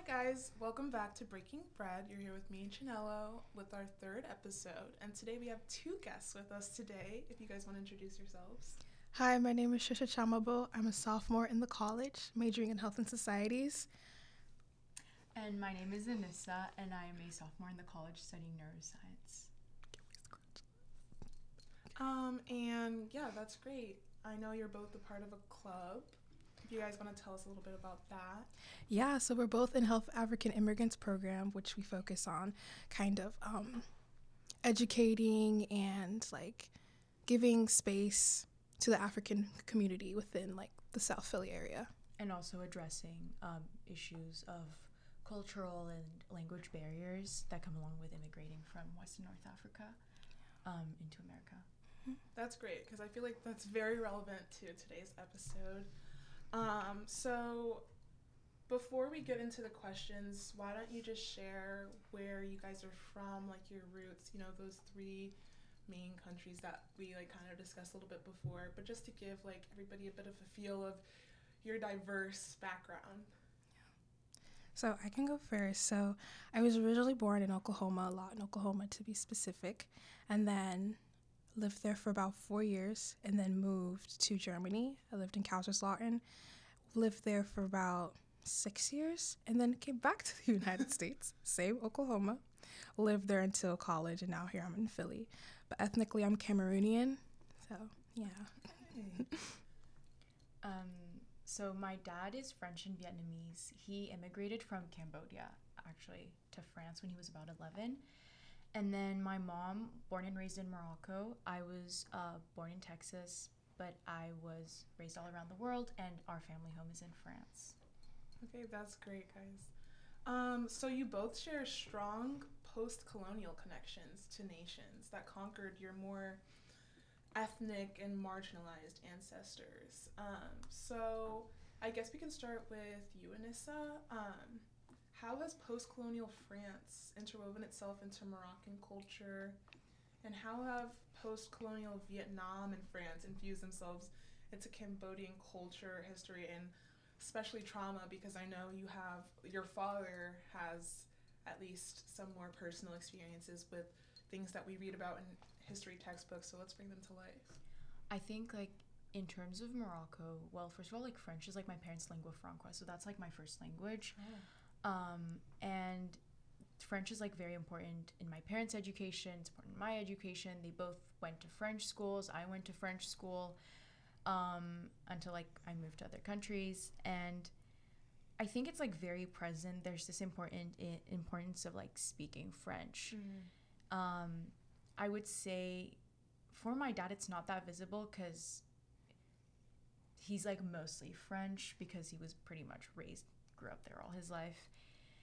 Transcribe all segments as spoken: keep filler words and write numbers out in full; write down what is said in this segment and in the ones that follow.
guys, welcome back to Breaking Bread. You're here with me and Chinello with our third episode, and today we have two guests with us today. If you guys want to introduce yourselves. Hi, my name is Shusha Chamabo. I'm a sophomore in the college, majoring in health and societies. And my name is Anissa, and I am a sophomore in the college studying neuroscience. Um, and yeah, that's great. I know you're both a part of a club. If you guys want to tell us a little bit about that. Yeah, so we're both in Health African Immigrants Program, which we focus on kind of um, educating and like giving space to the African community within like the South Philly area. And also addressing um, issues of cultural and language barriers that come along with immigrating from West and North Africa um, into America. That's great, because I feel like that's very relevant to today's episode. Um, so before we get into the questions, why don't you just share where you guys are from, like your roots, you know, those three main countries that we like kind of discussed a little bit before, but just to give like everybody a bit of a feel of your diverse background. So I can go first. So I was originally born in Oklahoma, Lawton, Oklahoma to be specific, and then lived there for about four years and then moved to Germany. I lived in Kaiserslautern, lived there for about six years, and then came back to the United States, same Oklahoma, lived there until college, and now here I'm in Philly. But ethnically, I'm Cameroonian, so yeah. um, so my dad is French and Vietnamese. He immigrated from Cambodia, actually, to France when he was about eleven. And then my mom, born and raised in Morocco. I was uh, born in Texas, but I was raised all around the world, and our family home is in France. Okay, that's great, guys. Um, so you both share strong post-colonial connections to nations that conquered your more ethnic and marginalized ancestors. Um, so I guess we can start with you, Anissa. Um, How has post-colonial France interwoven itself into Moroccan culture? And how have post-colonial Vietnam and France infused themselves into Cambodian culture, history, and especially trauma? Because I know you have, your father has at least some more personal experiences with things that we read about in history textbooks. So let's bring them to life. I think, like, in terms of Morocco, well, first of all, like, French is, like, my parents' lingua franca, so that's, like, my first language. Oh. Um, and French is like very important in my parents' education. It's important in my education. They both went to French schools. I went to French school um, until like I moved to other countries. And I think it's like very present. There's this important I- importance of like speaking French. Mm-hmm. Um, I would say for my dad, it's not that visible because he's like mostly French because he was pretty much raised grew up there all his life.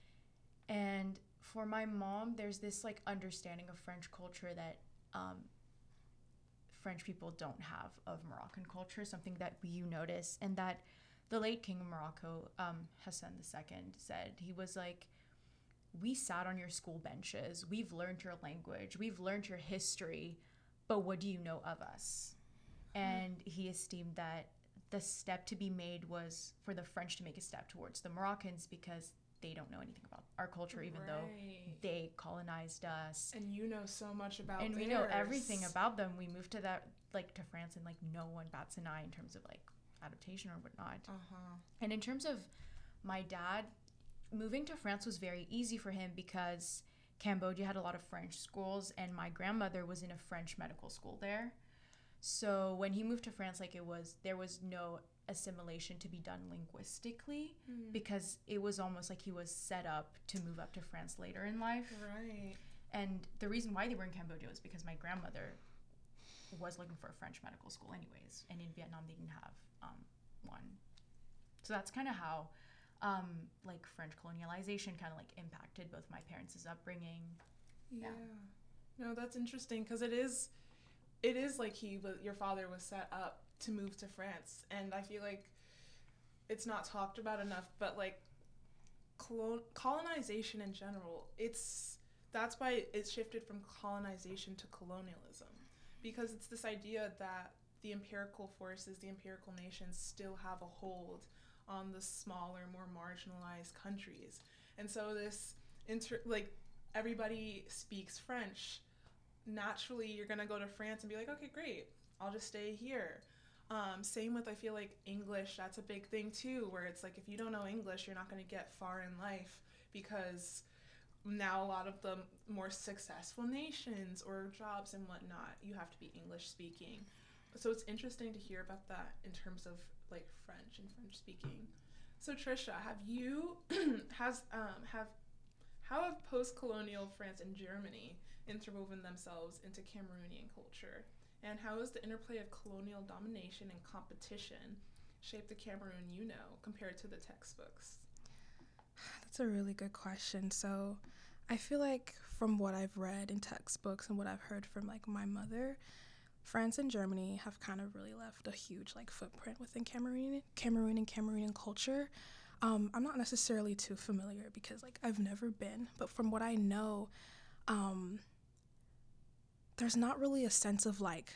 And for my mom, there's this like understanding of French culture that um, French people don't have of Moroccan culture, something that you notice, and that the late King of Morocco, um, Hassan the Second, said. He was like, we sat on your school benches, we've learned your language, we've learned your history, but what do you know of us? And he esteemed that the step to be made was for the French to make a step towards the Moroccans because they don't know anything about our culture, even right. though they colonized us. And you know so much about And theirs. we know everything about them. We moved to that, like, to France, and, like, no one bats an eye in terms of, like, adaptation or whatnot. Uh-huh. And in terms of my dad, moving to France was very easy for him because Cambodia had a lot of French schools, and my grandmother was in a French medical school there. So when he moved to France, like it was, there was no assimilation to be done linguistically mm. because it was almost like he was set up to move up to France later in life. Right. And the reason why they were in Cambodia was because my grandmother was looking for a French medical school anyways. And in Vietnam, they didn't have um, one. So that's kind of how um, like French colonialization kind of like impacted both my parents' upbringing. Yeah. yeah. No, that's interesting because it is... It is like he was, your father was set up to move to France, and I feel like it's not talked about enough, but like colon- colonization in general, it's that's why it shifted from colonization to colonialism, because it's this idea that the empirical forces, the empirical nations still have a hold on the smaller, more marginalized countries. And so this inter like everybody speaks French. Naturally, you're gonna go to France and be like, okay, great, I'll just stay here. Um, same with, I feel like English, that's a big thing too, where it's like if you don't know English, you're not gonna get far in life, because now a lot of the more successful nations or jobs and whatnot, you have to be English speaking. So it's interesting to hear about that in terms of like French and French speaking. So Trisha, have you has um have how have post-colonial France and Germany interwoven themselves into Cameroonian culture? And how has the interplay of colonial domination and competition shaped the Cameroon you know compared to the textbooks? That's a really good question. So I feel like from what I've read in textbooks and what I've heard from like my mother, France and Germany have kind of really left a huge like footprint within Cameroon, Cameroon and Cameroonian culture. Um, I'm not necessarily too familiar because like I've never been, but from what I know, um, there's not really a sense of like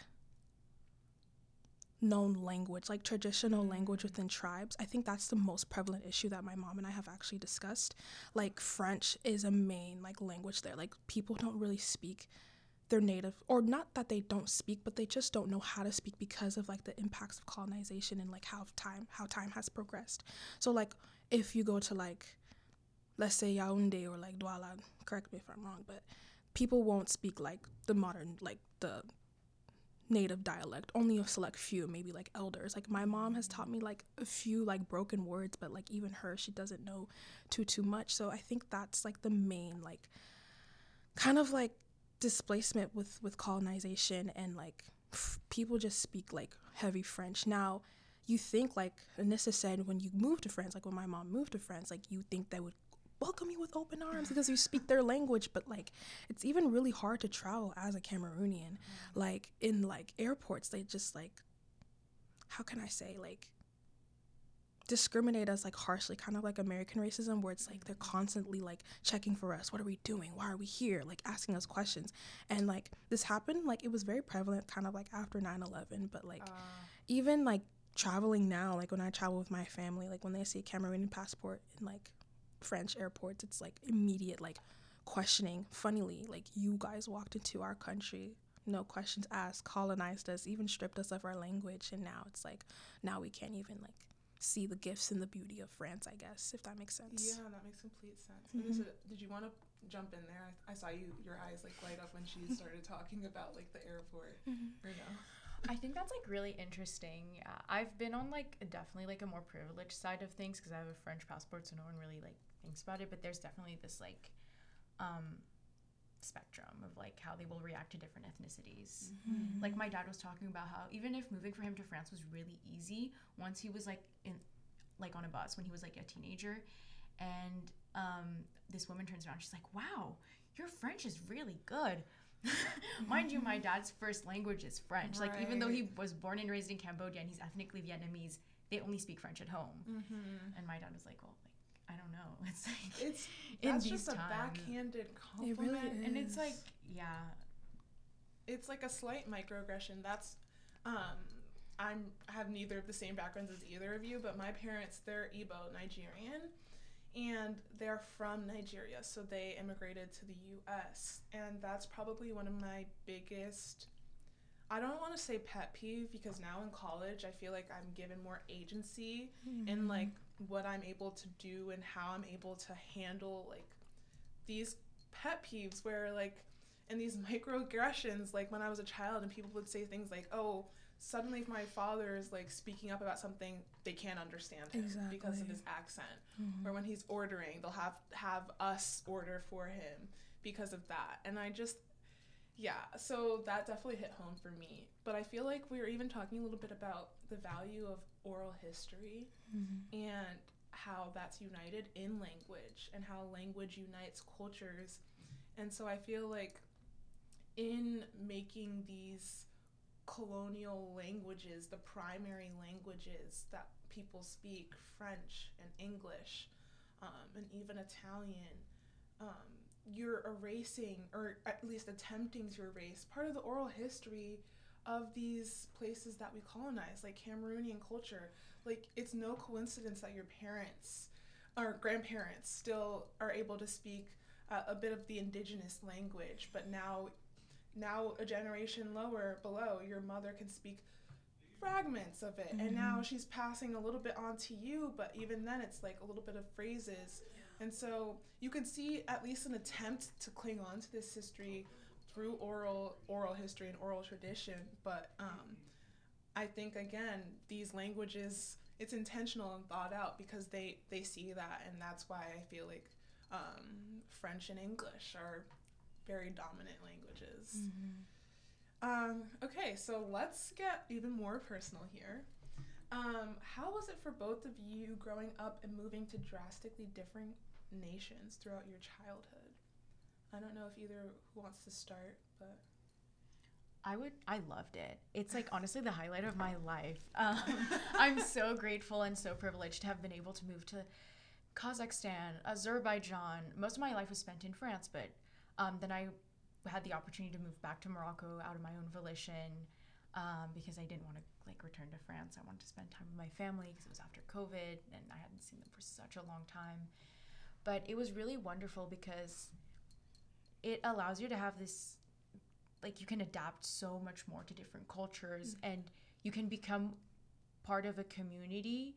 known language, like traditional language within tribes. I think that's the most prevalent issue that my mom and I have actually discussed. Like French is a main like language there. Like people don't really speak their native, or not that they don't speak, but they just don't know how to speak because of like the impacts of colonization and like how time how time has progressed. So like if you go to like, let's say Yaoundé or like Douala, correct me if I'm wrong, but people won't speak like the modern, like the native dialect. Only a select few, maybe like elders. Like my mom has taught me like a few like broken words, but like even her, she doesn't know too too much. So I think that's like the main like kind of like displacement with with colonization, and like f- people just speak like heavy French. Now you think like Anissa said, when you move to France, like when my mom moved to France, like you think they would welcome you with open arms because you speak their language, but like it's even really hard to travel as a Cameroonian. Mm-hmm. Like in like airports, they just like, how can I say, like discriminate us like harshly, kind of like American racism, where it's like they're constantly like checking for us. What are we doing? Why are we here? Like asking us questions. And like this happened, like it was very prevalent kind of like after nine eleven, but like uh. even like traveling now, like when I travel with my family, like when they see a Cameroonian passport in like French airports, it's like immediate like questioning. Funnily, like you guys walked into our country, no questions asked, colonized us, even stripped us of our language, and now it's like now we can't even like see the gifts and the beauty of France, I guess, if that makes sense. Yeah, that makes complete sense. Mm-hmm. And is it, did you want to jump in there? I, I saw you your eyes like light up when she started talking about like the airport. Mm-hmm. Or no? I think that's like really interesting. Uh, I've been on like definitely like a more privileged side of things because I have a French passport, so no one really like thinks about it. But there's definitely this like um, spectrum of like how they will react to different ethnicities. Mm-hmm. Like my dad was talking about how even if moving for him to France was really easy, once he was like in like on a bus when he was like a teenager, and um, this woman turns around, she's like, "Wow, your French is really good." Mind you, my dad's first language is French. Right. Like even though he was born and raised in Cambodia and he's ethnically Vietnamese, they only speak French at home. Mm-hmm. And my dad was like, "Well, like I don't know." It's like it's that's just a backhanded compliment, it really is. And it's like yeah, it's like a slight microaggression. That's um, I'm I have neither of the same backgrounds as either of you, but my parents, they're Igbo, Nigerian. And they're from Nigeria, so they immigrated to the U S And that's probably one of my biggest, I don't want to say pet peeve, because now in college, I feel like I'm given more agency mm-hmm. in like what I'm able to do and how I'm able to handle like these pet peeves where like, and these microaggressions, like when I was a child and people would say things like, oh, suddenly if my father is like speaking up about something, they can't understand him exactly. because of his accent. Mm-hmm. Or when he's ordering, they'll have have us order for him because of that. And I just, yeah, so that definitely hit home for me. But I feel like we were even talking a little bit about the value of oral history mm-hmm. and how that's united in language and how language unites cultures. And so I feel like in making these colonial languages the primary languages that people speak, French and English, um, and even Italian, um, you're erasing, or at least attempting to erase, part of the oral history of these places that we colonize, like Cameroonian culture. Like, it's no coincidence that your parents our grandparents still are able to speak uh, a bit of the indigenous language, but now now a generation lower below, your mother can speak fragments of it, mm-hmm. and now she's passing a little bit on to you, but even then it's like a little bit of phrases. Yeah. And so you can see at least an attempt to cling on to this history through oral oral history and oral tradition, but um, I think again these languages, it's intentional and thought out because they they see that, and that's why I feel like um, French and English are very dominant languages. Mm-hmm. Um, okay, so let's get even more personal here. Um, how was it for both of you growing up and moving to drastically different nations throughout your childhood? I don't know if either who wants to start, but I would. I loved it. It's like honestly the highlight of my life. Um, I'm so grateful and so privileged to have been able to move to Kazakhstan, Azerbaijan. Most of my life was spent in France, but um, then I had the opportunity to move back to Morocco out of my own volition um, because I didn't want to like return to France. I wanted to spend time with my family because it was after COVID and I hadn't seen them for such a long time. But it was really wonderful because it allows you to have this, like you can adapt so much more to different cultures, mm-hmm. and you can become part of a community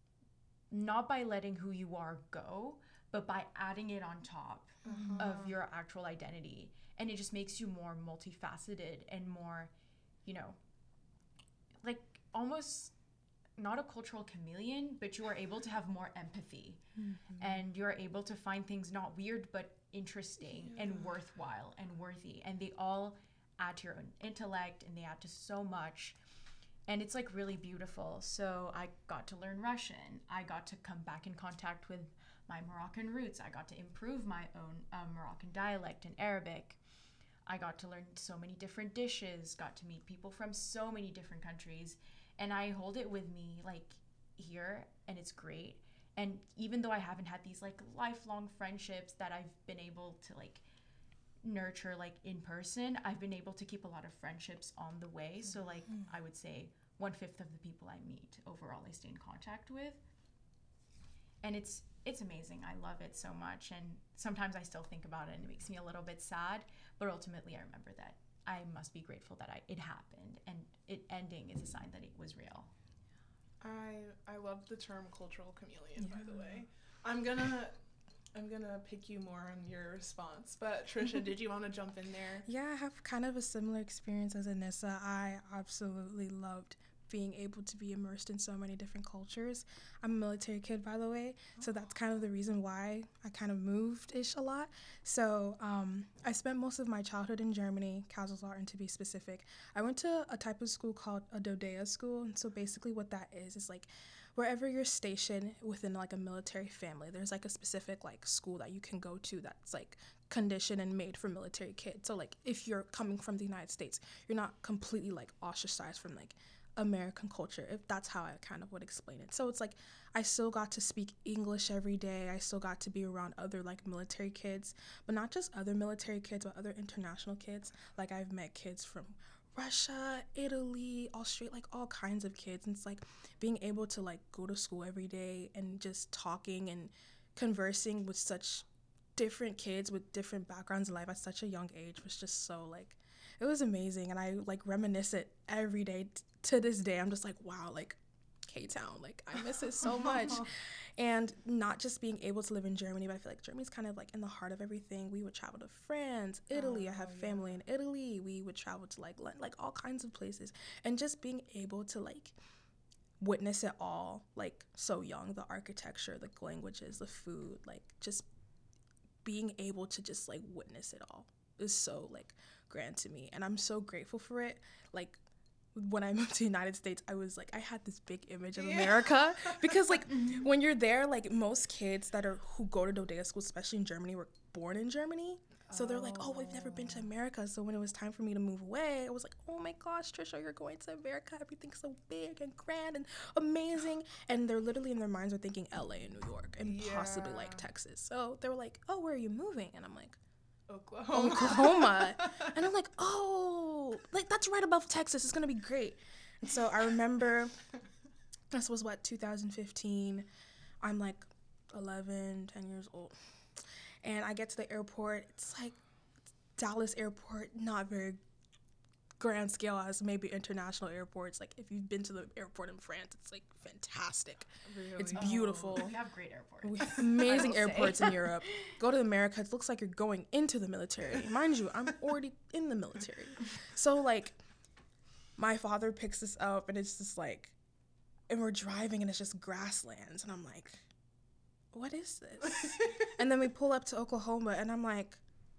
not by letting who you are go, but by adding it on top mm-hmm. of your actual identity. And it just makes you more multifaceted and more, you know, like almost not a cultural chameleon, but you are able to have more empathy mm-hmm. and you're able to find things not weird, but interesting yeah. and worthwhile and worthy. And they all add to your own intellect and they add to so much. And it's like really beautiful. So I got to learn Russian. I got to come back in contact with my Moroccan roots. I got to improve my own um, Moroccan dialect and Arabic. I got to learn so many different dishes, got to meet people from so many different countries, and I hold it with me like here, and it's great. And even though I haven't had these like lifelong friendships that I've been able to like nurture like in person, I've been able to keep a lot of friendships on the way. So like mm-hmm. I would say one fifth of the people I meet overall I stay in contact with. And it's it's amazing. I love it so much. And sometimes I still think about it and it makes me a little bit sad. But ultimately, I remember that I must be grateful that I, it happened. And it ending is a sign that it was real. I I love the term cultural chameleon, yeah. by the way. I'm gonna I'm gonna pick you more on your response. But Trisha, did you want to jump in there? Yeah, I have kind of a similar experience as Anissa. I absolutely loved being able to be immersed in so many different cultures. I'm a military kid, by the way, so that's kind of the reason why I kind of moved-ish a lot. So um, I spent most of my childhood in Germany, Kaiserslautern to be specific. I went to a type of school called a Dodea school, and so basically what that is is like wherever you're stationed within like a military family, there's like a specific like school that you can go to that's like conditioned and made for military kids. So like if you're coming from the United States, you're not completely like ostracized from like American culture, if that's how I kind of would explain it. So it's like I still got to speak English every day. I still got to be around other like military kids, but not just other military kids, but other international kids. Like I've met kids from Russia, Italy, Australia, like all kinds of kids. And it's like being able to like go to school every day and just talking and conversing with such different kids with different backgrounds in life at such a young age was just so like, it was amazing. And I like reminisce it every day. T- to this day, I'm just like, wow, like K-Town, like I miss it so much. And not just being able to live in Germany, but I feel like Germany's kind of like in the heart of everything. We would travel to France, Italy. Oh, I have yeah. family in Italy. We would travel to like like all kinds of places. And just being able to like witness it all, like so young, the architecture, the languages, the food, like just being able to just like witness it all is so like grand to me. And I'm so grateful for it. Like when I moved to the United States, I was like, I had this big image of yeah. America because like when you're there, like most kids that are who go to Dodea school, especially in Germany, were born in Germany. So they're like, oh, we've never been to America. So when it was time for me to move away, I was like, oh my gosh, Trisha, you're going to America. Everything's so big and grand and amazing. And they're literally in their minds are thinking L A and New York and yeah. possibly like Texas. So they were like, oh, where are you moving? And I'm like, Oklahoma. Oklahoma. And I'm like, oh, like that's right above Texas. It's going to be great. And so I remember this was what, two thousand fifteen. I'm like eleven, ten years old. And I get to the airport. It's like Dallas airport, not very grand scale as maybe international airports. Like if you've been to the airport in France, it's like fantastic. Really? It's beautiful. We have great airports. We have amazing I will airports say. in Europe. Go to America, it looks like you're going into the military. Mind you, I'm already in the military. So like my father picks us up and it's just like, and we're driving and it's just grasslands. And I'm like, what is this? And then we pull up to Oklahoma and I'm like,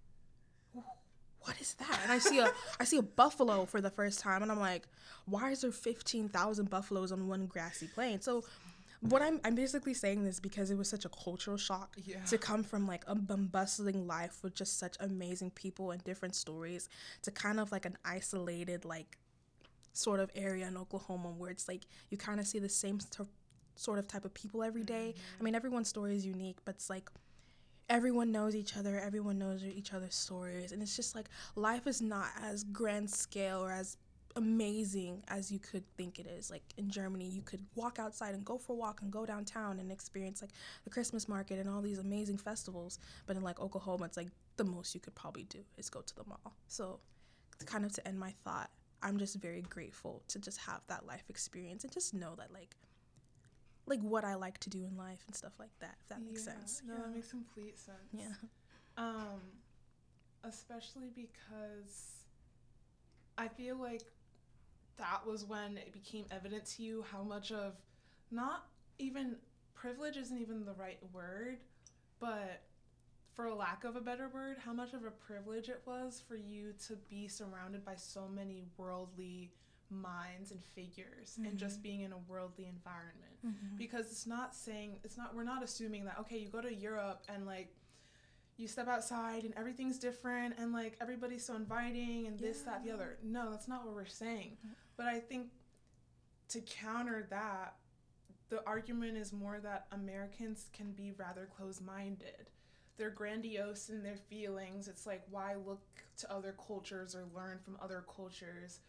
what is that? And I see a I see a buffalo for the first time and I'm like, why is there fifteen thousand buffaloes on one grassy plain? So what I'm I'm basically saying this because it was such a cultural shock Yeah. to come from like a bum- bustling life with just such amazing people and different stories to kind of like an isolated like sort of area in Oklahoma where it's like you kind of see the same st- sort of type of people every day. I mean, everyone's story is unique, but it's like everyone knows each other, everyone knows each other's stories, and it's just like life is not as grand scale or as amazing as you could think it is. Like in Germany, you could walk outside and go for a walk and go downtown and experience like the Christmas market and all these amazing festivals, but in like Oklahoma, it's like the most you could probably do is go to the mall. So kind of to end my thought, I'm just very grateful to just have that life experience and just know that like like what I like to do in life and stuff like that, if that makes Yeah. sense. No, Yeah. that makes complete sense. Yeah. Um, especially because I feel like that was when it became evident to you how much of, not even, privilege isn't even the right word, but for a lack of a better word, how much of a privilege it was for you to be surrounded by so many worldly minds and figures and just being in a worldly environment. Mm-hmm. Because it's not saying, it's not, we're not assuming that, okay, you go to Europe and like you step outside and everything's different and like everybody's so inviting and this, that, the other. No, that's not what we're saying. But I think to counter that, the argument is more that Americans can be rather closed-minded. They're grandiose in their feelings. It's like, why look to other cultures or learn from other cultures?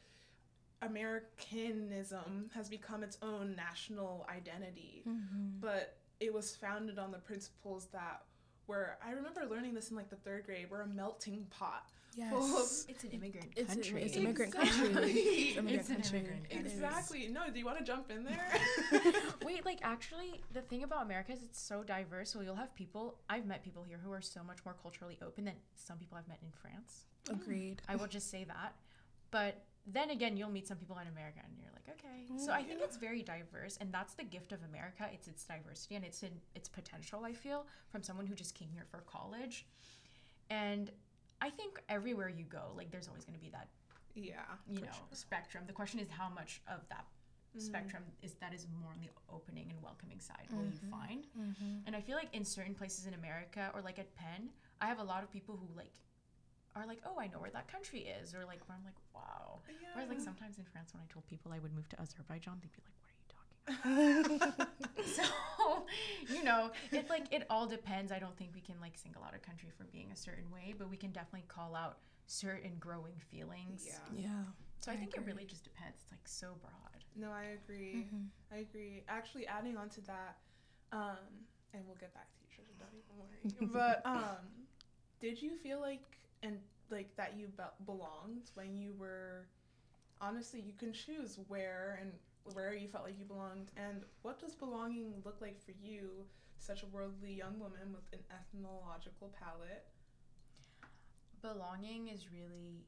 Americanism has become its own national identity, Mm-hmm. but it was founded on the principles that were, I remember learning this in like the third grade, we're a melting pot. Yes. Full of, It's an immigrant It's, country. it's immigrant Exactly. country. It's immigrant It's an country. immigrant It is. exactly. No, do you want to jump in there? Wait, like actually, the thing about America is it's so diverse. So you'll have people. I've met people here who are so much more culturally open than some people I've met in France. Agreed. I will just say that. But then again, you'll meet some people in America, and you're like, okay. So I think Yeah. it's very diverse, and that's the gift of America. It's its diversity and it's in its potential. I feel from someone who just came here for college, and I think everywhere you go, like there's always going to be that Yeah. you For know sure. spectrum. The question is how much of that spectrum is that is more on the opening and welcoming side will you find. Mm-hmm. And I feel like in certain places in America or like at Penn, I have a lot of people who like are like, oh, I know where that country is, or like where I'm like, wow. Yeah. Whereas like sometimes in France when I told people I would move to Azerbaijan, they'd be like, what are you talking about? So, you know, it like it all depends. I don't think we can like single out a country for being a certain way, but we can definitely call out certain growing feelings. Yeah. Yeah. So I, I think agree. it really just depends. It's like so broad. No, I agree. Mm-hmm. I agree. Actually, adding on to that, um, and we'll get back to you, Trisha. Don't even worry. But um, did you feel like and like that you be- belonged when you were? Honestly, you can choose where and where you felt like you belonged, and what does belonging look like for you, such a worldly young woman with an ethnological palette? Belonging is really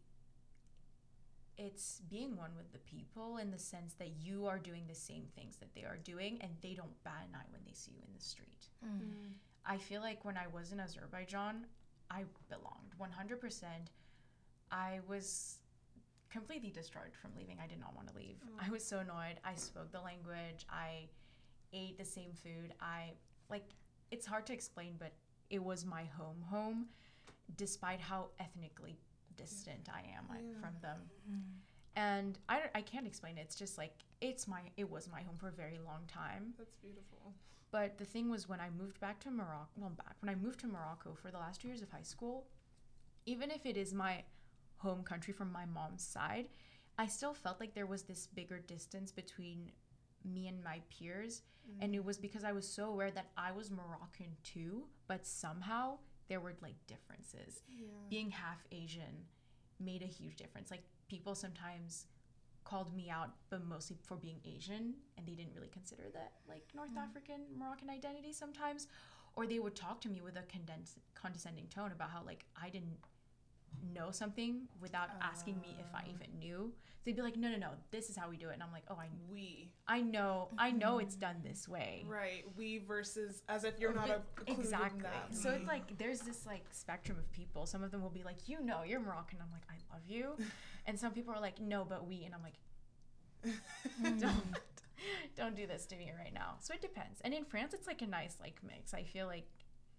it's being one with the people in the sense that you are doing the same things that they are doing and they don't bat an eye when they see you in the street. Mm. I feel like when I was in Azerbaijan, I belonged one hundred percent. I was completely destroyed from leaving. I did not want to leave. Oh. I was so annoyed. I spoke the language. I ate the same food. I like it's hard to explain, but it was my home home despite how ethnically distant I am like, Yeah. from them. Mm. And I, don't- I can't explain it. It's just like it's my it was my home for a very long time. That's beautiful. But the thing was when I moved back to Morocco, well, back when I moved to Morocco for the last two years of high school, even if it is my home country from my mom's side, I still felt like there was this bigger distance between me and my peers. Mm. And it was because I was so aware that I was Moroccan too, but somehow there were like differences. Yeah. Being half Asian made a huge difference. Like people sometimes called me out, but mostly for being Asian, and they didn't really consider that like North mm. African Moroccan identity sometimes. Or they would talk to me with a condens- condescending tone about how like I didn't know something without uh, asking me if I even knew. So they'd be like, no, no, no, this is how we do it. And I'm like, oh, I we. I know, I know it's done this way. Right. We versus as if you're not a exactly. That. So it's like there's this like spectrum of people. Some of them will be like, you know, you're Moroccan. I'm like, I love you. And some people are like, no, but we. And I'm like, don't. Don't do this to me right now. So it depends. And in France, it's like a nice like mix. I feel like,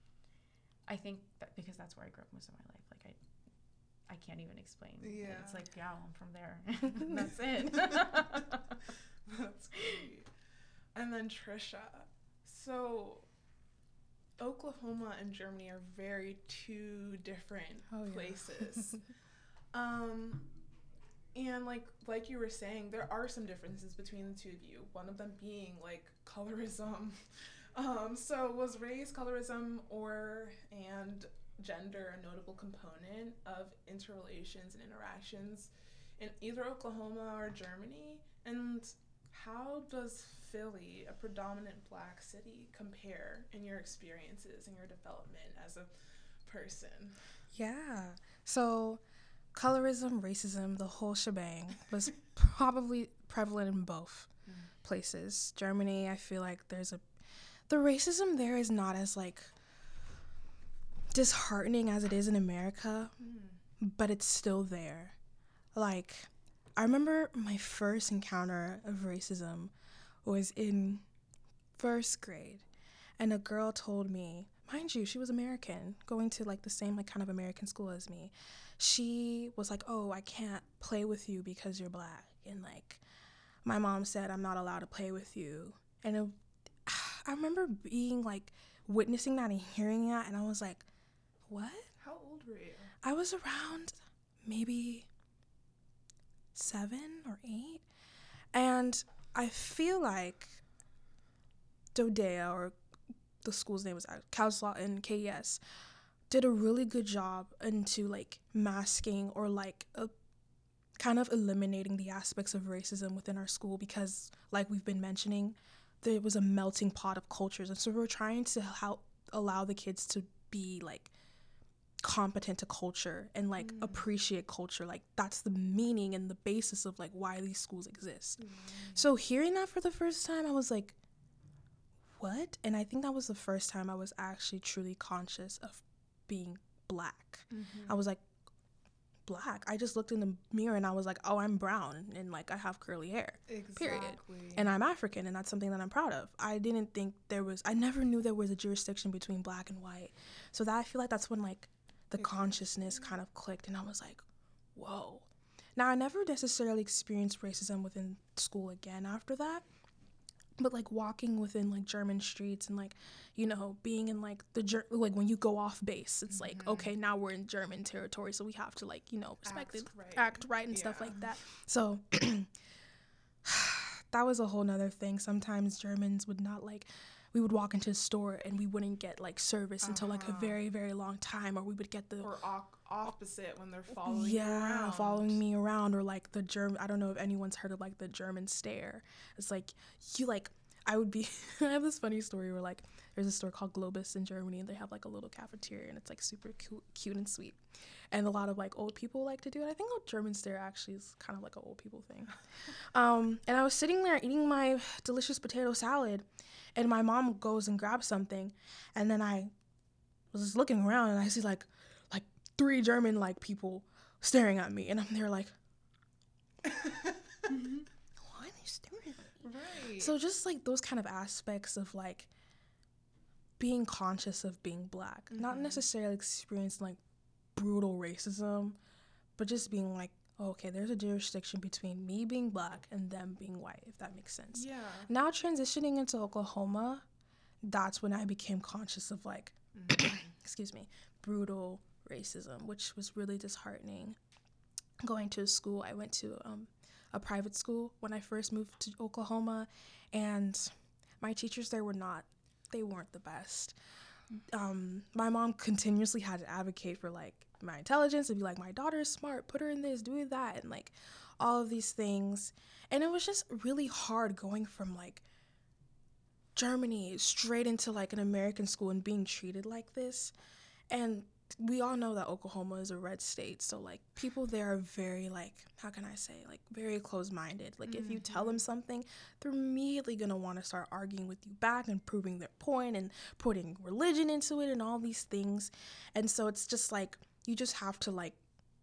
I think that because that's where I grew up most of my life. Like I, I can't even explain. Yeah. It's like, yeah, I'm from there. That's it. That's great. And then Trisha. So Oklahoma and Germany are very two different oh, places. Yeah. um, And like like you were saying, there are some differences between the two of you. One of them being like colorism. Um, so was race, colorism, or and gender a notable component of interrelations and interactions in either Oklahoma or Germany? And how does Philly, a predominant black city, compare in your experiences and your development as a person? Yeah. So colorism, racism, the whole shebang was probably prevalent in both mm. places. Germany, I feel like there's a... The racism there is not as, like, disheartening as it is in America, mm. but it's still there. Like, I remember my first encounter of racism was in first grade, and a girl told me, mind you, she was American, going to, like, the same, like, kind of American school as me. She was like, oh, I can't play with you because you're black. And, like, my mom said, I'm not allowed to play with you. And it, I remember being, like, witnessing that and hearing that, and I was like, what? How old were you? I was around maybe seven or eight. And I feel like Dodea, or the school's name was Kaiserslautern K E S, did a really good job into like masking or like a, kind of eliminating the aspects of racism within our school, because like we've been mentioning, there was a melting pot of cultures, and so we're trying to help allow the kids to be like competent to culture and like mm. appreciate culture. Like that's the meaning and the basis of like why these schools exist. Mm. So hearing that for the first time, I was like, what? And I think that was the first time I was actually truly conscious of being black. Mm-hmm. I was like, black? I just looked in the mirror and I was like, oh, I'm brown and like I have curly hair. Exactly. Period. And I'm African, and that's something that I'm proud of. I didn't think there was, I never knew there was a jurisdiction between black and white. So that I feel like that's when like the exactly. consciousness kind of clicked, and I was like, whoa. Now I never necessarily experienced racism within school again after that. But like walking within like German streets and like, you know, being in like the ger- like when you go off base, it's mm-hmm. like, okay, now we're in German territory, so we have to like, you know, respect act it, right. act right and yeah. stuff like that. So that was a whole nother thing. Sometimes Germans would not like, we would walk into a store and we wouldn't get like service uh-huh. until like a very, very long time, or we would get the or o- opposite when they're following yeah, you around. following me around, or like the German. I don't know if anyone's heard of like the German stare. It's like you like. I would be, I have this funny story where like, there's a store called Globus in Germany, and they have like a little cafeteria, and it's like super cute, cute and sweet. And a lot of like old people like to do it. I think the German stare actually is kind of like an old people thing. um, and I was sitting there eating my delicious potato salad, and my mom goes and grabs something. And then I was just looking around, and I see like, like three German like people staring at me. And I'm there like, mm-hmm. why are they staring at me? Right. So just like those kind of aspects of like being conscious of being black, mm-hmm. not necessarily experiencing like brutal racism, but just being like, oh, okay, there's a jurisdiction between me being black and them being white, if that makes sense. Yeah. Now transitioning into Oklahoma, that's when I became conscious of like, mm-hmm. excuse me, brutal racism, which was really disheartening. Going to school, I went to um, a private school when I first moved to Oklahoma, and my teachers there were not, they weren't the best. Um, my mom continuously had to advocate for like my intelligence and be like, my daughter is smart, put her in this, do that, and like all of these things. And it was just really hard going from like Germany straight into like an American school and being treated like this. And we all know that Oklahoma is a red state, so like people there are very like, how can I say, like very close-minded. Like mm-hmm. if you tell them something, they're immediately gonna want to start arguing with you back and proving their point and putting religion into it and all these things. And so it's just like you just have to like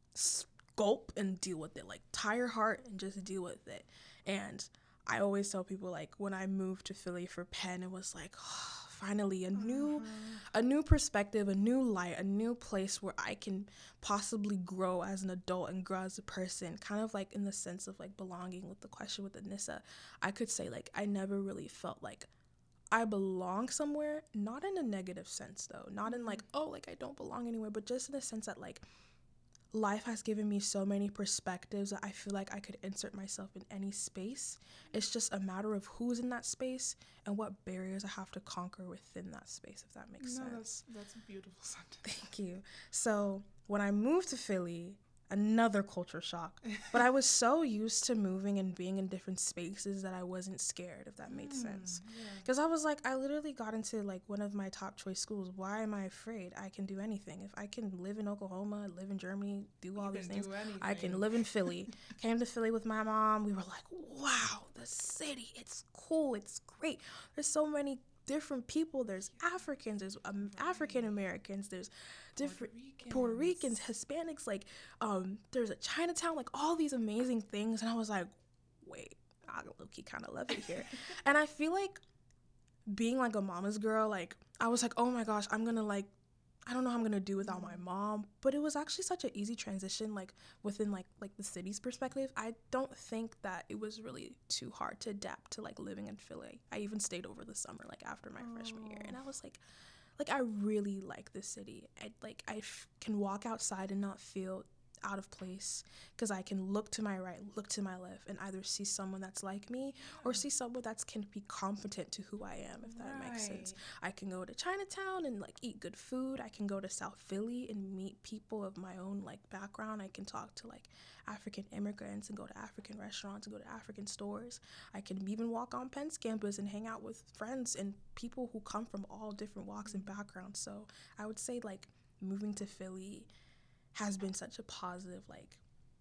gulp and deal with it, like tie your heart and just deal with it. And I always tell people, like, when I moved to Philly for Penn, it was like, oh, finally a new uh-huh. a new perspective, a new light, a new place where I can possibly grow as an adult and grow as a person, kind of like in the sense of like belonging with the question with Anissa. I could say like I never really felt like I belong somewhere, not in a negative sense though, not in like, oh, like I don't belong anywhere, but just in the sense that like life has given me so many perspectives that I feel like I could insert myself in any space. It's just a matter of who's in that space and what barriers I have to conquer within that space, if that makes no, sense. That's, that's a beautiful sentence. Thank you. So when I moved to Philly, another culture shock. But I was so used to moving and being in different spaces that I wasn't scared, if that made mm, sense. Because yeah. I was like, I literally got into like one of my top choice schools. Why am I afraid? I can do anything. If I can live in Oklahoma, live in Germany, do all you these things, I can live in Philly. Came to Philly with my mom. We were like, wow, the city, it's cool, it's great. There's so many different people. There's Africans, there's um, African Americans, there's different Puerto Ricans. Puerto Ricans, Hispanics, like um there's a Chinatown, like all these amazing things. And I was like, wait, I low-key kind of love it here. And I feel like being like a mama's girl, like I was like, oh my gosh, I'm gonna like I don't know how I'm gonna do without my mom. But it was actually such an easy transition, like within like like the city's perspective. I don't think that it was really too hard to adapt to like living in Philly. I even stayed over the summer, like after my oh. freshman year, and I was like, like I really like this city. I like I f- can walk outside and not feel out of place because I can look to my right, look to my left, and either see someone that's like me or see someone that's can be competent to who I am, if that right. makes sense. I can go to Chinatown and like eat good food. I can go to South Philly and meet people of my own like background. I can talk to like African immigrants and go to African restaurants and go to African stores. I can even walk on Penn's campus and hang out with friends and people who come from all different walks and backgrounds. So I would say like moving to Philly has been such a positive like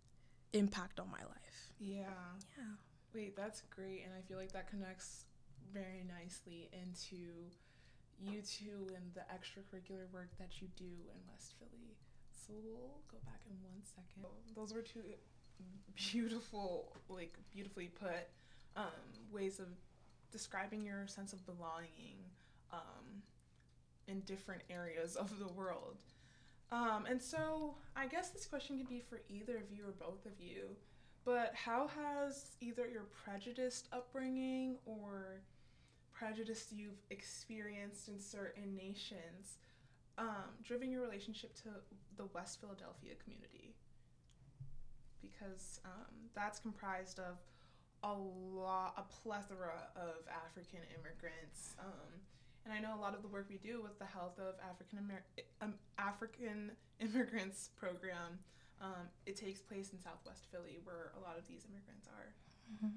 impact on my life. Yeah. Yeah. Wait, that's great. And I feel like that connects very nicely into you two and the extracurricular work that you do in West Philly. So we'll go back in one second. Those were two beautiful, like beautifully put um, ways of describing your sense of belonging um, in different areas of the world. Um, and so I guess this question could be for either of you or both of you, but how has either your prejudiced upbringing or prejudice you've experienced in certain nations um, driven your relationship to the West Philadelphia community? Because um, that's comprised of a lot, a plethora of African immigrants. Um, And I know a lot of the work we do with the Health of African Amer- um, African Immigrants program, um, it takes place in Southwest Philly, where a lot of these immigrants are. Mm-hmm.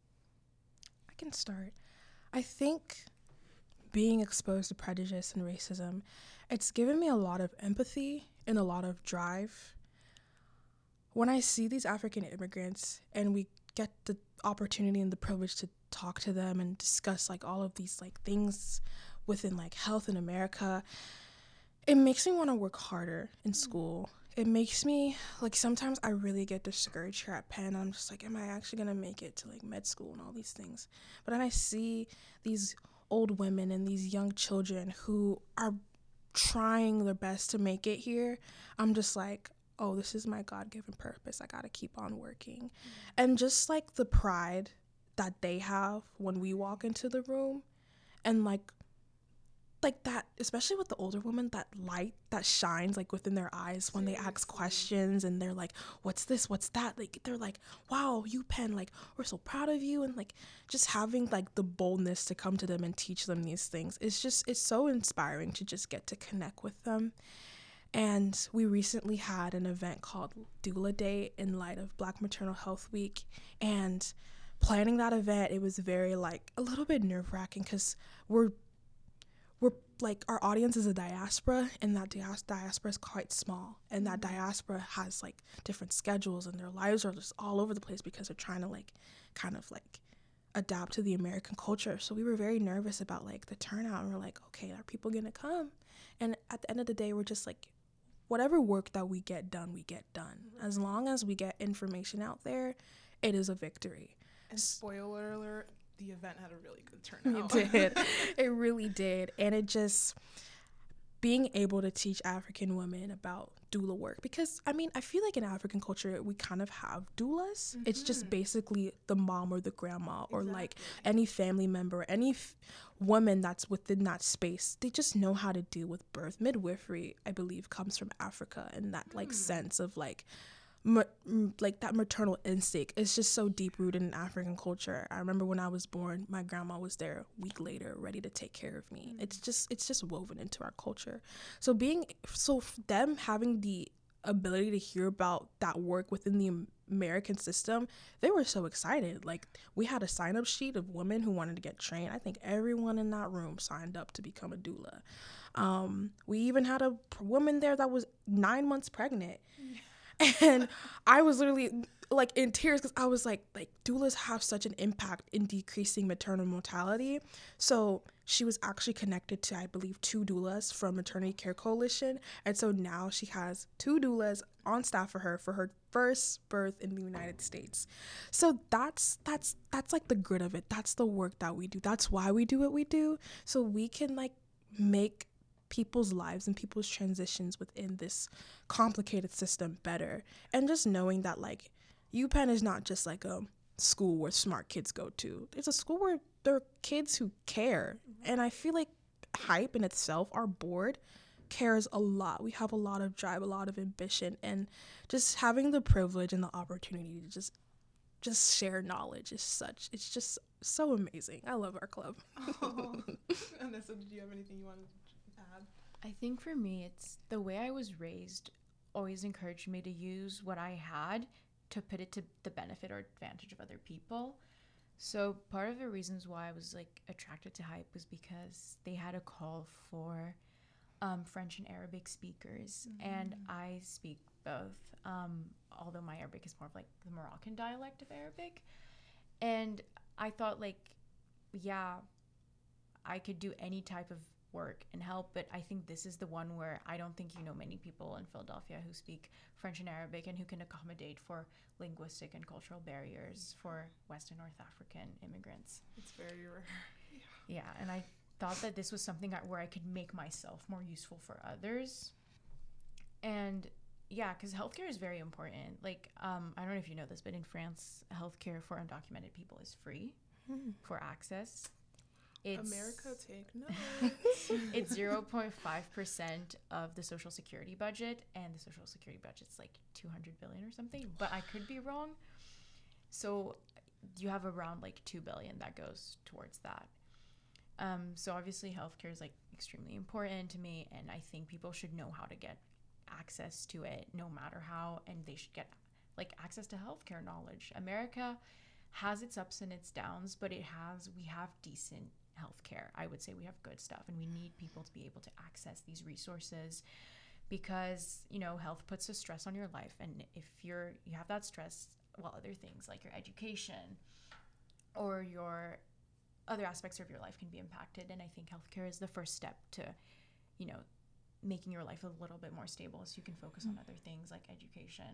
I can start. I think being exposed to prejudice and racism, it's given me a lot of empathy and a lot of drive. When I see these African immigrants and we get the opportunity and the privilege to talk to them and discuss like all of these like things within like health in America, it makes me want to work harder in school. It makes me like sometimes I really get discouraged here at Penn. I'm just like, am I actually gonna make it to like med school and all these things? But then I see these old women and these young children who are trying their best to make it here. I'm just like, oh, this is my God-given purpose. I gotta keep on working. Mm-hmm. And just like the pride that they have when we walk into the room, and like like that, especially with the older women, that light that shines like within their eyes when Seriously. They ask questions and they're like, what's this, what's that, like they're like, wow, UPenn, like we're so proud of you. And like just having like the boldness to come to them and teach them these things, it's just, it's so inspiring to just get to connect with them. And we recently had an event called Doula Day in light of Black Maternal Health Week, and planning that event, it was very like a little bit nerve-wracking because we're we're like, our audience is a diaspora, and that dias- diaspora is quite small, and that diaspora has like different schedules, and their lives are just all over the place because they're trying to like kind of like adapt to the American culture. So we were very nervous about like the turnout, and we're like, okay, are people gonna come? And at the end of the day, we're just like, whatever work that we get done, we get done. As long as we get information out there, it is a victory. And spoiler alert, the event had a really good turnout. It did. It really did. And it just, being able to teach African women about doula work, because I mean, I feel like in African culture, we kind of have doulas. Mm-hmm. It's just basically the mom or the grandma or exactly. like any family member, any f- woman that's within that space. They just know how to deal with birth. Midwifery, I believe, comes from Africa, and that like mm. sense of like, Ma- like that maternal instinct is just so deep rooted in African culture. I remember when I was born, my grandma was there a week later, ready to take care of me. Mm. It's just it's just woven into our culture. So being so them having the ability to hear about that work within the American system, they were so excited. Like, we had a sign up sheet of women who wanted to get trained. I think everyone in that room signed up to become a doula. Um, we even had a woman there that was nine months pregnant. And I was literally like in tears because I was like, like doulas have such an impact in decreasing maternal mortality. So she was actually connected to, I believe, two doulas from Maternity Care Coalition. And so now she has two doulas on staff for her for her first birth in the United States. So that's that's that's like the grit of it. That's the work that we do. That's why we do what we do. So we can like make people's lives and people's transitions within this complicated system better. And just knowing that like UPenn is not just like a school where smart kids go to. It's a school where there are kids who care. And I feel like Hype in itself, our board, cares a lot. We have a lot of drive, a lot of ambition, and just having the privilege and the opportunity to just just share knowledge is such, it's just so amazing. I love our club. Oh. Anissa, did you have anything you wanted to add? I think for me, it's the way I was raised always encouraged me to use what I had to put it to the benefit or advantage of other people. So part of the reasons why I was like attracted to Hype was because they had a call for um, French and Arabic speakers, mm-hmm. and I speak both, um, although my Arabic is more of like the Moroccan dialect of Arabic. And I thought like, yeah, I could do any type of work and help, but I think this is the one where I don't think you know many people in Philadelphia who speak French and Arabic and who can accommodate for linguistic and cultural barriers for West and North African immigrants. It's very rare. Yeah, yeah, and I thought that this was something where I could make myself more useful for others. And yeah, because healthcare is very important. Like, um, I don't know if you know this, but in France, healthcare for undocumented people is free hmm. for access. It's, America, take notes. It's zero point five percent of the Social Security budget, and the Social Security budget's like two hundred billion or something, but I could be wrong. So you have around like two billion that goes towards that. Um, so obviously healthcare is like extremely important to me, and I think people should know how to get access to it no matter how, and they should get like access to healthcare knowledge. America has its ups and its downs, but it has, we have decent healthcare. I would say we have good stuff, and we need people to be able to access these resources because, you know, health puts a stress on your life, and if you're you have that stress, well, other things like your education or your other aspects of your life can be impacted. And I think healthcare is the first step to, you know, making your life a little bit more stable so you can focus mm-hmm. on other things like education.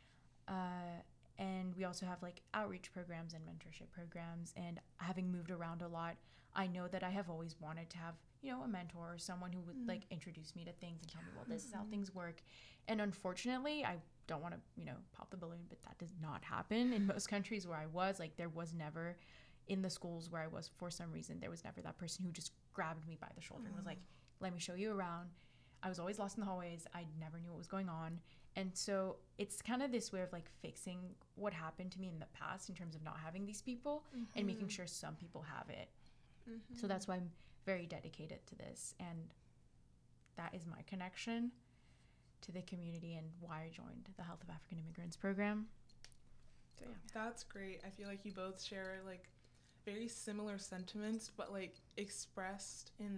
Uh, and we also have like outreach programs and mentorship programs. And having moved around a lot, I know that I have always wanted to have, you know, a mentor or someone who would mm. like introduce me to things and tell me, well, this is how things work. And unfortunately, I don't want to, you know, pop the balloon, but that does not happen in most countries where I was. Like, there was never, in the schools where I was, for some reason, there was never that person who just grabbed me by the shoulder and was like, let me show you around. I was always lost in the hallways. I never knew what was going on. And so it's kind of this way of like fixing what happened to me in the past in terms of not having these people mm-hmm. and making sure some people have it. Mm-hmm. So that's why I'm very dedicated to this. And that is my connection to the community and why I joined the Health of African Immigrants program. So yeah. That's great. I feel like you both share like very similar sentiments, but like expressed in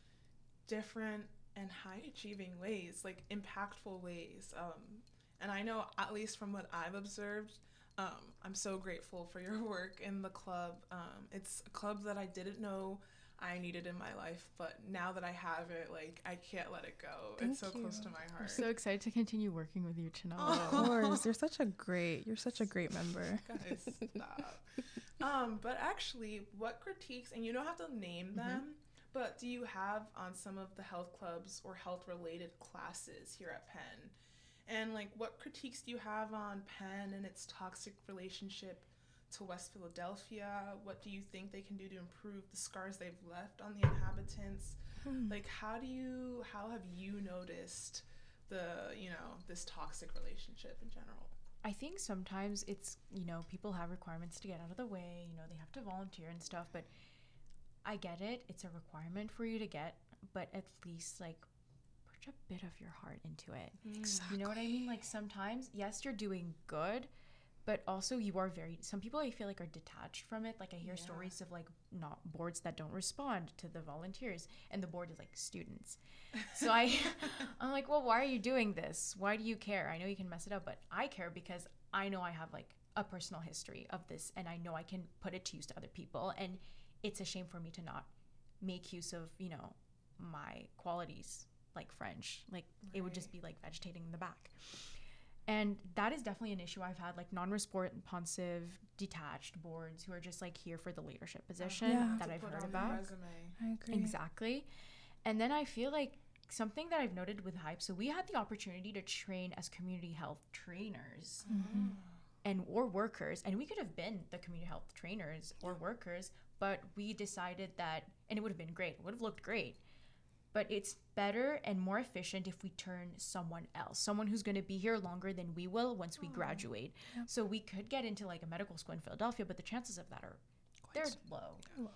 different and high achieving ways, like impactful ways. Um, and I know, at least from what I've observed, um, I'm so grateful for your work in the club. Um, it's a club that I didn't know I needed in my life, but now that I have it, like, I can't let it go. Thank it's so you. close to my heart. I'm so excited to continue working with you, Chanel. Of course. You're such a great, you're such a great member. Guys, stop. um, but actually, what critiques, and you don't have to name them, mm-hmm. but do you have on some of the health clubs or health-related classes here at Penn? And, like, what critiques do you have on Penn and its toxic relationship to West Philadelphia? What do you think they can do to improve the scars they've left on the inhabitants? Hmm. Like, how do you, how have you noticed the, you know, this toxic relationship in general? I think sometimes it's, you know, people have requirements to get out of the way, you know, they have to volunteer and stuff, but I get it. It's a requirement for you to get, but at least, like, put a bit of your heart into it. Exactly. You know what I mean? Like, sometimes, yes, you're doing good, but also you are very, some people I feel like are detached from it. Like I hear yeah. stories of like not boards that don't respond to the volunteers, and the board is like students. So I, I'm like, well, why are you doing this? Why do you care? I know you can mess it up, but I care because I know I have like a personal history of this, and I know I can put it to use to other people. And it's a shame for me to not make use of, you know, my qualities like French. Like right. It would just be like vegetating in the back. And that is definitely an issue I've had, like non-responsive, detached boards who are just like here for the leadership position yeah. that to I've put heard on about. The resume. I agree. Exactly. And then I feel like something that I've noted with Hype, so we had the opportunity to train as community health trainers mm-hmm. and or workers, and we could have been the community health trainers or workers, but we decided that, and it would have been great, it would have looked great, but it's better and more efficient if we turn someone else, someone who's going to be here longer than we will once we oh. graduate. Yep. So we could get into like a medical school in Philadelphia, but the chances of that are Quite they're low. low.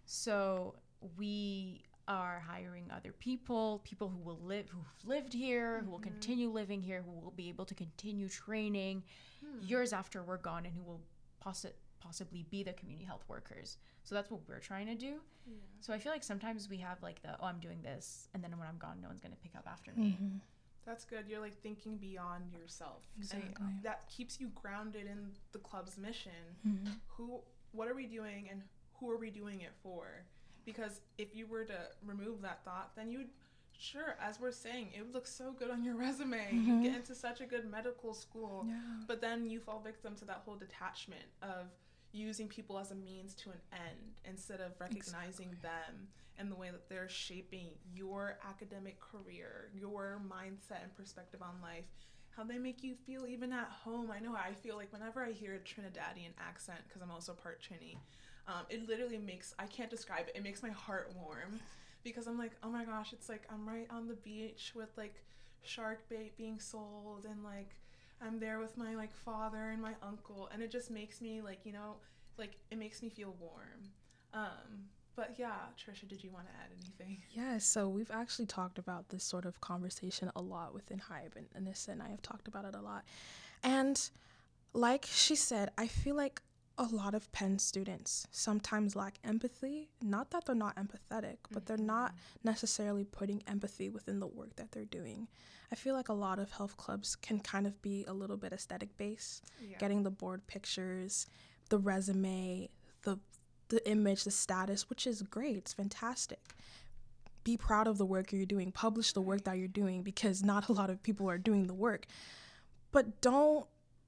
So we are hiring other people, people who will live, who've lived here, mm-hmm. who will continue living here, who will be able to continue training hmm. years after we're gone, and who will possi- possibly be the community health workers. So that's what we're trying to do. Yeah. So I feel like sometimes we have like the, oh, I'm doing this, and then when I'm gone, no one's going to pick up after me. Mm-hmm. That's good. You're like thinking beyond yourself. Exactly. And that keeps you grounded in the club's mission. Mm-hmm. Who, what are we doing, and who are we doing it for? Because if you were to remove that thought, then you'd, sure, as we're saying, it would look so good on your resume. Mm-hmm. You get into such a good medical school, yeah. but then you fall victim to that whole detachment of using people as a means to an end instead of recognizing exactly. them and the way that they're shaping your academic career, your mindset and perspective on life, how they make you feel even at home. I know I feel like whenever I hear a Trinidadian accent, because I'm also part Trini, um, it literally makes, I can't describe it, it makes my heart warm, because I'm like, oh my gosh, it's like I'm right on the beach with like shark bait being sold, and like I'm there with my like father and my uncle, and it just makes me like, you know, like it makes me feel warm. Um, but yeah, Trisha, did you want to add anything? Yeah, so we've actually talked about this sort of conversation a lot within Hype, and Anissa and I have talked about it a lot. And like she said, I feel like a lot of Penn students sometimes lack empathy. Not that they're not empathetic, but mm-hmm. they're not necessarily putting empathy within the work that they're doing. I feel like a lot of health clubs can kind of be a little bit aesthetic based, yeah. getting the board pictures, the resume, the the image, the status, which is great. It's fantastic. Be proud of the work you're doing. Publish the work that you're doing, because not a lot of people are doing the work. But don't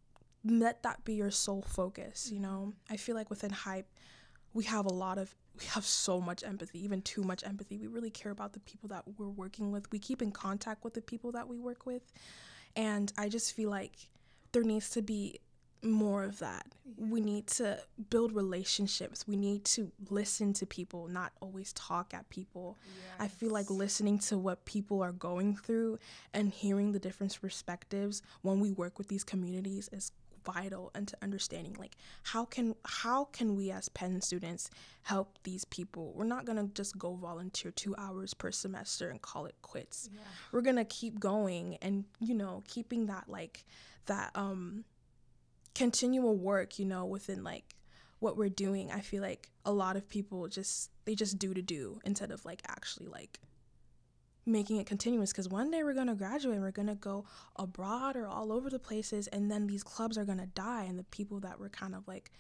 let that be your sole focus, you know? I feel like within Hype, we have a lot of, we have so much empathy, even too much empathy. We really care about the people that we're working with. We keep in contact with the people that we work with. And I just feel like there needs to be more of that. We need to build relationships. We need to listen to people, not always talk at people. Yes. I feel like listening to what people are going through and hearing the different perspectives when we work with these communities is vital into understanding, like, how can how can we as Penn students help these people? We're not gonna just go volunteer two hours per semester and call it quits. Yeah. We're gonna keep going and, you know, keeping that like that um continual work, you know, within like what we're doing. I feel like a lot of people just they just do to do instead of like actually like making it continuous, because one day we're going to graduate and we're going to go abroad or all over the places, and then these clubs are going to die, and the people that were kind of like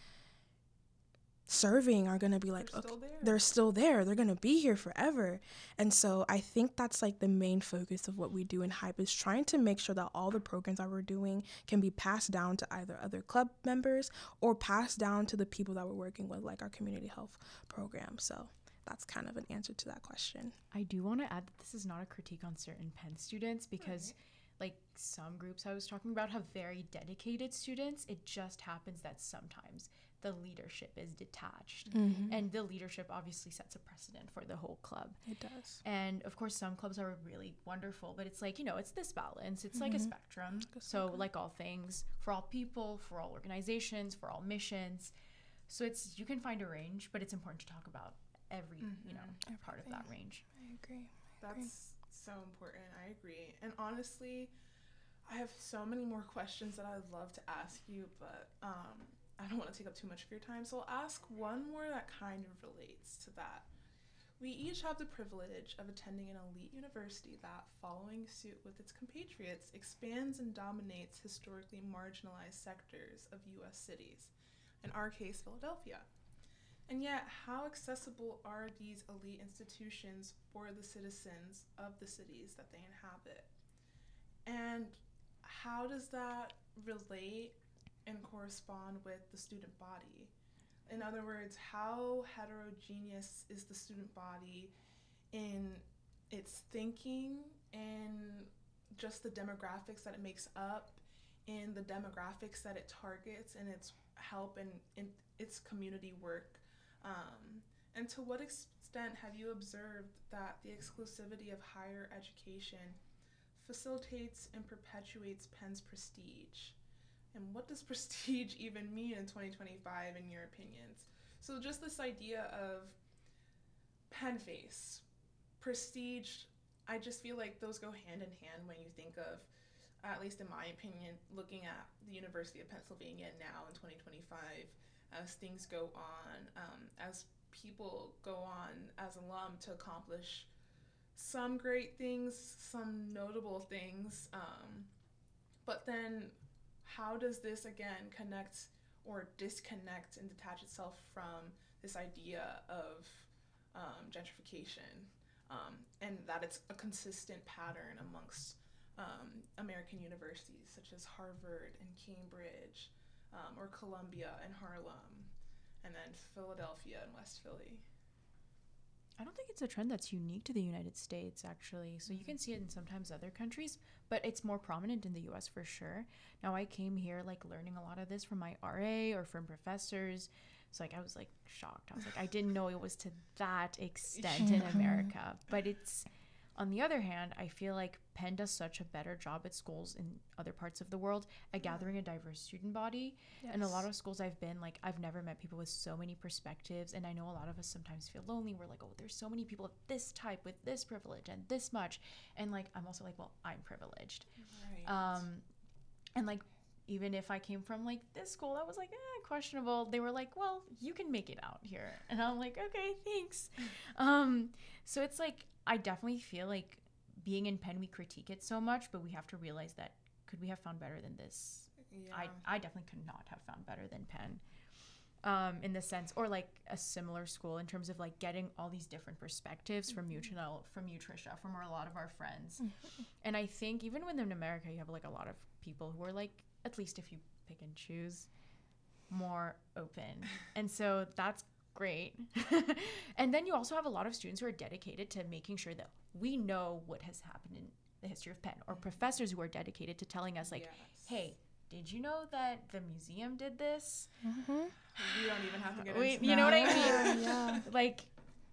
serving are going to be like, they're okay, still there. They're still there. They're going to be here forever. And so I think that's like the main focus of what we do in Hype, is trying to make sure that all the programs that we're doing can be passed down to either other club members or passed down to the people that we're working with, like our community health program. So that's kind of an answer to that question. I do want to add that this is not a critique on certain Penn students, because right. like some groups I was talking about have very dedicated students. It just happens that sometimes the leadership is detached, mm-hmm. and the leadership obviously sets a precedent for the whole club. It does. And of course some clubs are really wonderful, but it's like, you know, it's this balance. It's mm-hmm. like a spectrum. Like a so like all things, for all people, for all organizations, for all missions. So it's, you can find a range, but it's important to talk about every mm-hmm. you know Everything. Part of that range. I agree. I That's agree. so important. I agree. And honestly, I have so many more questions that I'd love to ask you, but um, I don't want to take up too much of your time. So I'll ask one more that kind of relates to that. We each have the privilege of attending an elite university that, following suit with its compatriots, expands and dominates historically marginalized sectors of U S cities. In our case, Philadelphia. And yet, how accessible are these elite institutions for the citizens of the cities that they inhabit? And how does that relate and correspond with the student body? In other words, how heterogeneous is the student body in its thinking and just the demographics that it makes up, in the demographics that it targets, and its help and in its community work? Um, and to what extent have you observed that the exclusivity of higher education facilitates and perpetuates Penn's prestige? And what does prestige even mean in twenty twenty-five, in your opinions? So just this idea of Penn face, prestige, I just feel like those go hand in hand when you think of, at least in my opinion, looking at the University of Pennsylvania now in twenty twenty-five, as things go on, um, as people go on as alum to accomplish some great things, some notable things, um, but then how does this again connect or disconnect and detach itself from this idea of um, gentrification, um, and that it's a consistent pattern amongst um, American universities such as Harvard and Cambridge, Um, or Columbia and Harlem, and then Philadelphia and West Philly? I don't think it's a trend that's unique to the United States, actually. So mm-hmm. you can see it in sometimes other countries, but it's more prominent in the U S for sure. Now, I came here like learning a lot of this from my R A or from professors. So like I was like shocked. I was like, I didn't know it was to that extent in America. But it's, on the other hand, I feel like Penn does such a better job at schools in other parts of the world at yeah. gathering a diverse student body. Yes. And a lot of schools I've been, like, I've never met people with so many perspectives. And I know a lot of us sometimes feel lonely. We're like, oh, there's so many people of this type with this privilege and this much. And, like, I'm also like, well, I'm privileged. Right. Um, and, like, even if I came from, like, this school that was, like, eh, questionable, they were like, well, you can make it out here. And I'm like, okay, thanks. um, so it's, like, I definitely feel like being in Penn, we critique it so much, but we have to realize that could we have found better than this? Yeah. I, I definitely could not have found better than Penn um, in the sense, or like a similar school in terms of like getting all these different perspectives mm-hmm. from you, Chanel, from you, Trisha, from a lot of our friends. Mm-hmm. And I think even within America, you have like a lot of people who are like, at least if you pick and choose, more open. And so that's great. And then you also have a lot of students who are dedicated to making sure that we know what has happened in the history of Penn, or professors who are dedicated to telling us like, yes. hey, did you know that the museum did this? Mm-hmm. We don't even have to get Wait, into you that. know what I mean? Yeah. Like,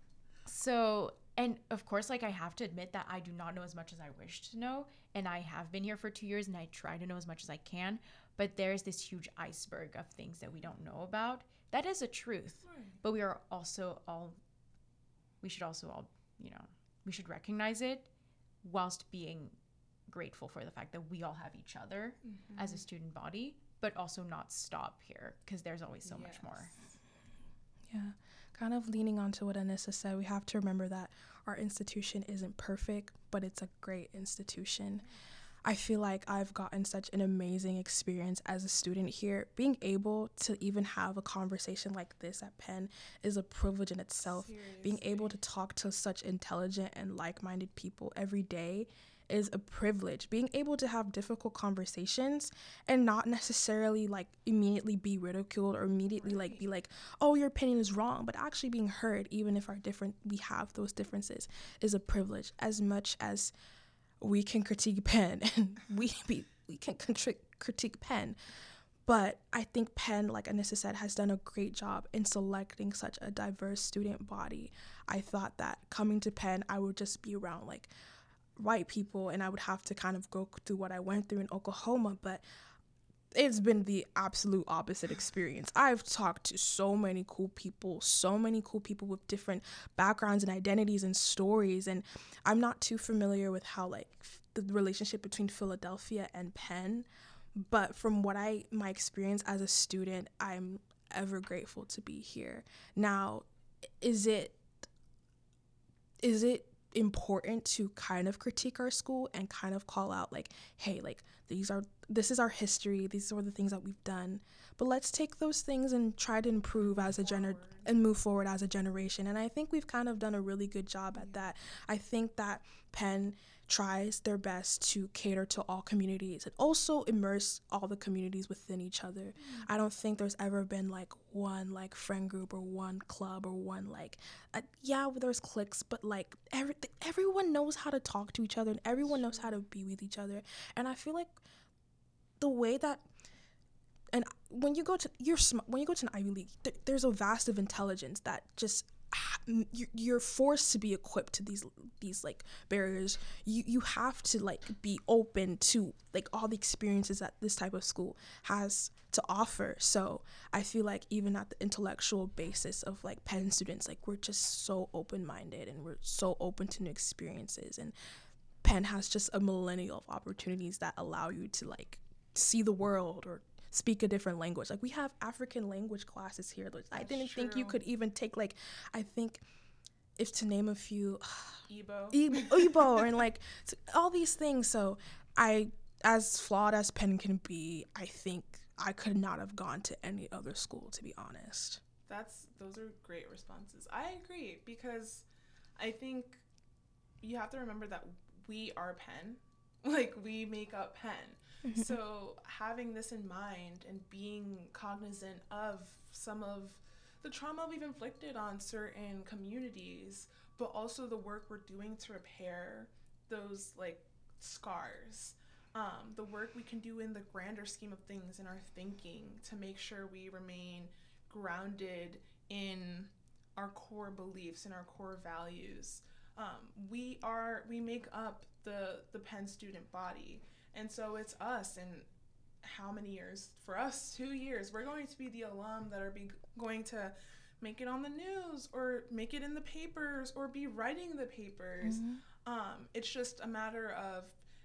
so, and of course, like, I have to admit that I do not know as much as I wish to know. And I have been here for two years and I try to know as much as I can. But there's this huge iceberg of things that we don't know about. That is a truth. Right. But we are also all, we should also all, you know, we should recognize it whilst being grateful for the fact that we all have each other Mm-hmm. as a student body, but also not stop here because there's always so much more. Yeah, kind of leaning on to what Anissa said, we have to remember that our institution isn't perfect, but it's a great institution. I feel like I've gotten such an amazing experience as a student here. Being able to even have a conversation like this at Penn is a privilege in itself. Seriously. Being able to talk to such intelligent and like-minded people every day is a privilege. Being able to have difficult conversations and not necessarily like immediately be ridiculed or immediately like Right. be like, oh, your opinion is wrong, but actually being heard, even if our different we have those differences, is a privilege. As much as we can critique Penn and we be, we can contri- critique Penn, but I think Penn, like Anissa said, has done a great job in selecting such a diverse student body. I thought that coming to Penn, I would just be around like white people and I would have to kind of go through what I went through in Oklahoma, but it's been the absolute opposite experience. I've talked to so many cool people, so many cool people with different backgrounds and identities and stories, and I'm not too familiar with how like f- the relationship between Philadelphia and Penn, but from what I my experience as a student, I'm ever grateful to be here. Now, is it is it important to kind of critique our school and kind of call out like, hey, like these are this is our history, these are the things that we've done, but let's take those things and try to improve as a gener Forward. and move forward as a generation. And I think we've kind of done a really good job at that. I think that Penn tries their best to cater to all communities and also immerse all the communities within each other. I don't think there's ever been like one like friend group or one club or one like uh, yeah, there's cliques, but like every everyone knows how to talk to each other and everyone knows how to be with each other. And I feel like the way that and when you go to you're sm- when you go to an Ivy League, th- there's a vast of intelligence that just you're, you're forced to be equipped to these these like barriers. You you have to like be open to like all the experiences that this type of school has to offer. So I feel like even at the intellectual basis of like Penn students, like we're just so open-minded and we're so open to new experiences. And Penn has just a millennial of opportunities that allow you to like see the world or speak a different language. Like we have African language classes here. Like, I That's didn't think you true. could even take like, I think if to name a few, Igbo. Igbo, Igbo and like t- all these things. So I, as flawed as Penn can be, I think I could not have gone to any other school, to be honest. That's those are great responses. I agree because I think you have to remember that we are Penn. Like we make up Penn. So having this in mind and being cognizant of some of the trauma we've inflicted on certain communities, but also the work we're doing to repair those like scars, um, the work we can do in the grander scheme of things in our thinking to make sure we remain grounded in our core beliefs and our core values. Um, we are we make up the the Penn student body. And so it's us, and how many years? For us, two years. We're going to be the alum that are be going to make it on the news or make it in the papers or be writing the papers. Mm-hmm. Um, it's just a matter of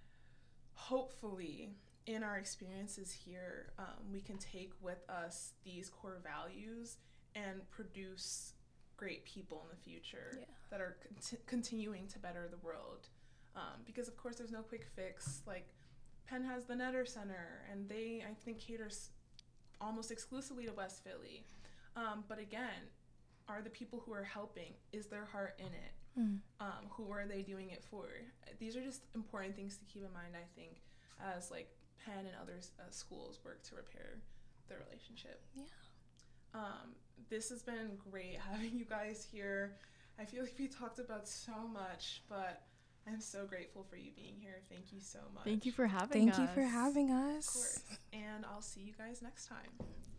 hopefully in our experiences here, um, we can take with us these core values and produce great people in the future Yeah. that are cont- continuing to better the world. Um, because of course there's no quick fix. Like Penn has the Netter Center, and they, I think, caters almost exclusively to West Philly. Um, but again, are the people who are helping, is their heart in it? Mm. Um, who are they doing it for? These are just important things to keep in mind, I think, as like Penn and other uh, schools work to repair the relationship. Yeah. Um, this has been great having you guys here. I feel like we talked about so much, but I'm so grateful for you being here. Thank you so much. Thank you for having Thank us. you for having Of us. course. And I'll see you guys next time.